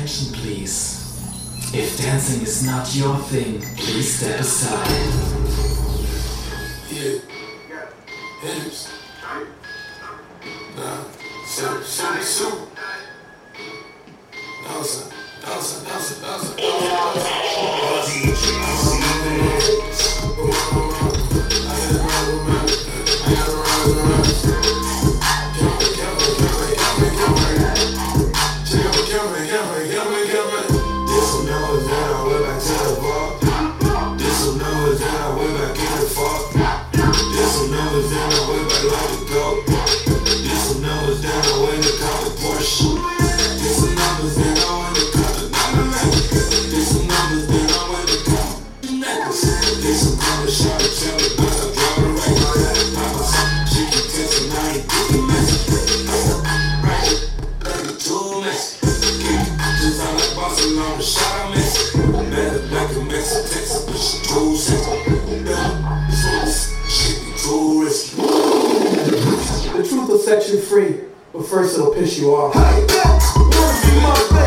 attention, please. If dancing is not your thing, please step aside. Yeah. Hips. Nah. Soup. Dawson. The truth will set you free, but first it'll piss you off. Hey, wanna be my